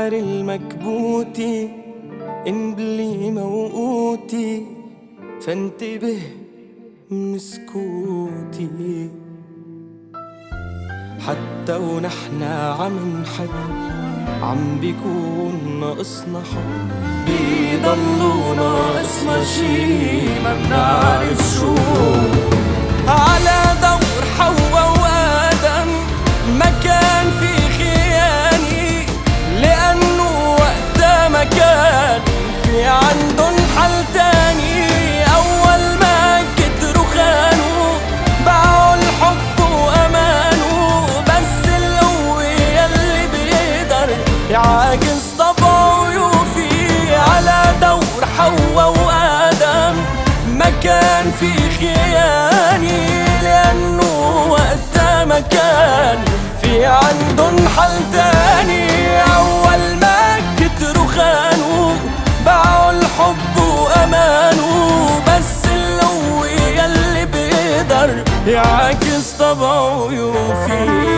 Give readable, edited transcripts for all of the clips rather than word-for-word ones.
الشعر المكبوتي انبلي موقوتي، فانتبه من سكوتي. حتى ونحن عم نحب عم بيكون ناقصنا حب، بيضلوا ناقصنا شي ما بنعرف شو. على دور حواء وآدم ما كان في خيانة، لأنه وقتها ما كان في عندن حل تاني. أول ما كتروا خانوا باعوا الحب وأمانوا، بس القوي يلي بيقدر يعاكس طبعه ويوفي. على دور حواء وآدم ما كان في خيانة، لأنه وقتها ما كان في عندن حل تاني. أول ما كتروا خانوا باعوا الحب وأمانوا، بس القوي يلي بيقدر يعاكس طبعه ويوفي.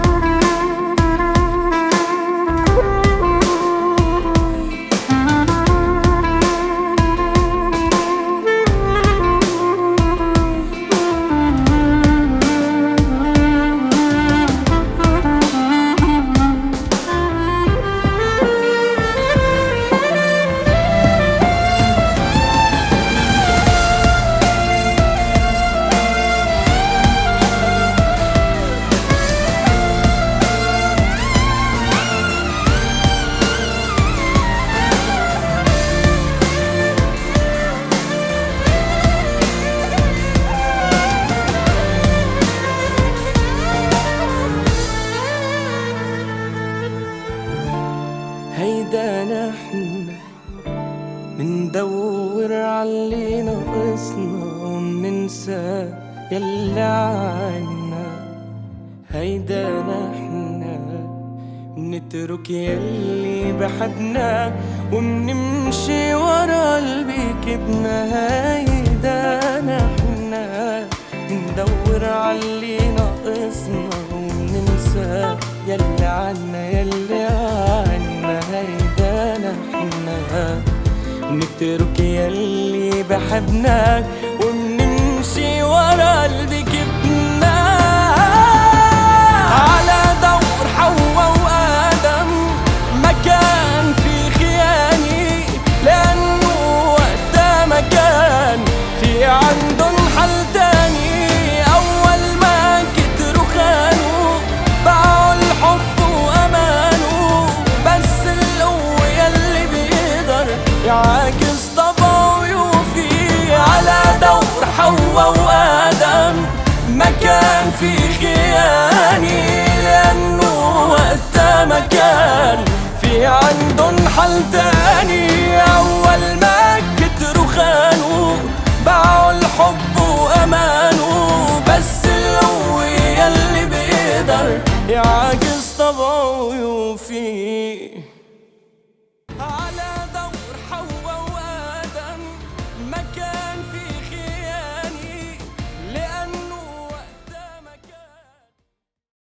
هيدا نحن مندور عاللي ناقصنا ومننسى يلي عنا. هيدا نحن منترك يلي بحبنا ومنمشي ورا اللي بكبنا. هيدا نحن مندور عاللي ناقصنا ومننسى يلي عنا يلي عنا. هيدا نحن منترك يلي بحبنا ومنمشي ورا اللي بكبنا. على دور حواء وآدم ما كان في خيانة، لأنه وقتها ما كان في عندن حل تاني. أول ما كتروا خانوا باعوا الحب وأمانوا، بس القوي يلي بيقدر يعاكس طبعه ويوفي. على دور حواء وآدم ما كان في خيانة، لأنه وقتها ما كان في عندن حل تاني.